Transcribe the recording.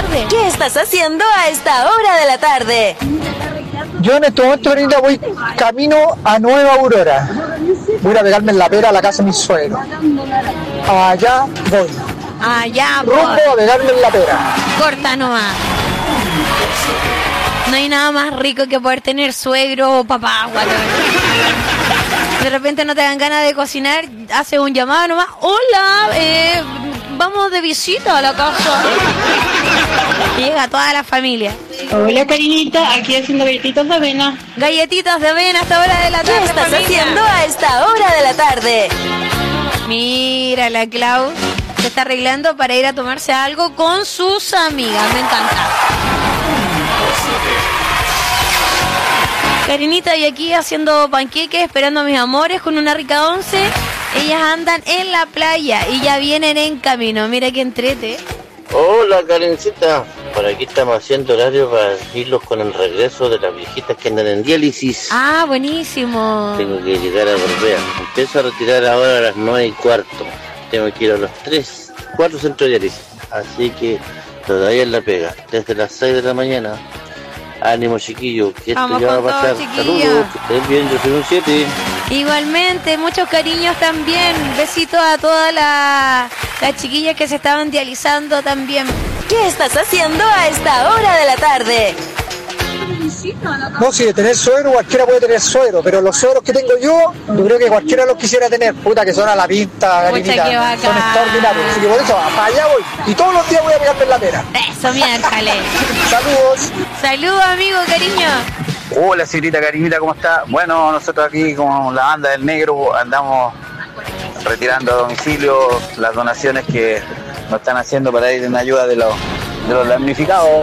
tarde. ¿Qué estás haciendo a esta hora de la tarde? Yo en este momento, Karinita, voy camino a Nueva Aurora. Voy a pegarme en la pera a la casa de mis suegros. Allá voy. Allá, Rumbo a pegarme en la pera. Corta nomás. No hay nada más rico que poder tener suegro o papá, guato. De repente no te dan ganas de cocinar, haces un llamado nomás. Hola, vamos de visita a la casa. Y llega toda la familia. Hola, Karinita, aquí haciendo galletitas de avena. Galletitas de avena a esta hora de la tarde. ¿Qué estás familia? haciendo a esta hora de la tarde? Mira, la Clau se está arreglando para ir a tomarse algo con sus amigas. Me encanta. Karinita, y aquí haciendo panqueques, esperando a mis amores con una rica once. Ellas andan en la playa y ya vienen en camino. Mira qué entrete. Hola, Karencita. Por aquí estamos haciendo horario para irlos con el regreso de las viejitas que andan en diálisis. Ah, buenísimo. Tengo que llegar a Gorbea. Empiezo a retirar ahora a las 9:15. Tengo que ir a los 4 centros de diálisis. Así que todavía es la pega. Desde las 6 de la mañana. Ánimo, chiquillo, que esto Vamos ya va a con pasar. todo, chiquillo. Saludos, que estén bien, yo soy un 7. Igualmente, muchos cariños también. Besitos a todas las chiquillas que se estaban dializando también. ¿Qué estás haciendo a esta hora de la tarde? No, si de tener suegro, cualquiera puede tener suegro, pero los suegros que tengo yo creo que cualquiera los quisiera tener. Puta, que son a la pinta, Karinita. qué bacán. Son extraordinarios. Así que por eso, para allá voy. Y todos los días voy a pegarme en la pera. Eso, miércoles. Saludos. Saludos, amigo, cariño. Hola, señorita Karinita, ¿cómo está? Bueno, nosotros aquí con la banda del negro andamos retirando a domicilio las donaciones que nos están haciendo para ir en ayuda de los damnificados.